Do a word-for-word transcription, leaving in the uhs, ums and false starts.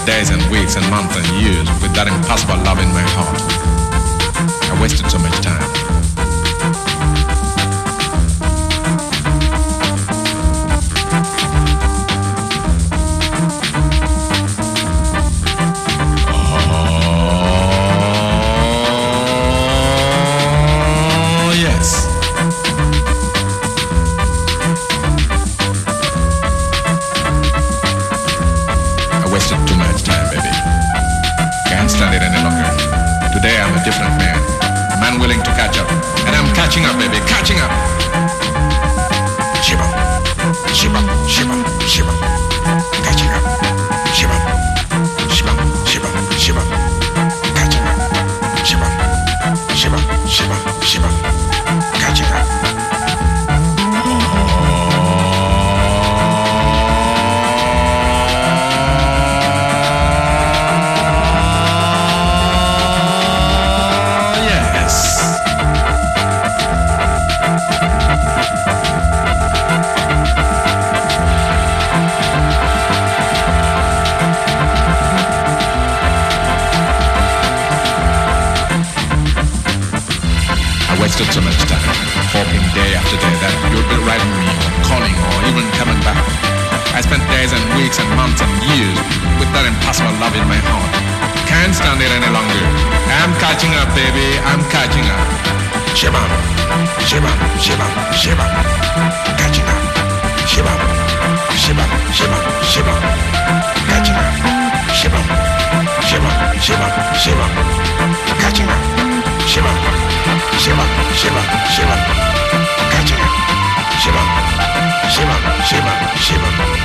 days and weeks and months and years with that impossible love in my heart. I wasted so much time. Today I'm a different man, a man willing to catch up, and I'm catching up, baby, catching up. Shiba, shiba, shiba, shiba, catching up. Shiba, shiba, shiba, shiba, catching up. Shiba, shiba, shiba, shiba, catching up. Wasted so much time, hoping day after day that you'd be writing me or calling or even coming back. I spent days and weeks and months and years with that impossible love in my heart. Can't stand it any longer. I'm catching up, baby, I'm catching up. Shiba, shiba, shiba, shiba, catching up. Shiba, shiba, shiba, shiba, catching up. Shiba, shiba, shiba, shiba, catching up. Shiba, shiba, shiba, shiba, catching up. Shiba, shiba, shiba, shiba.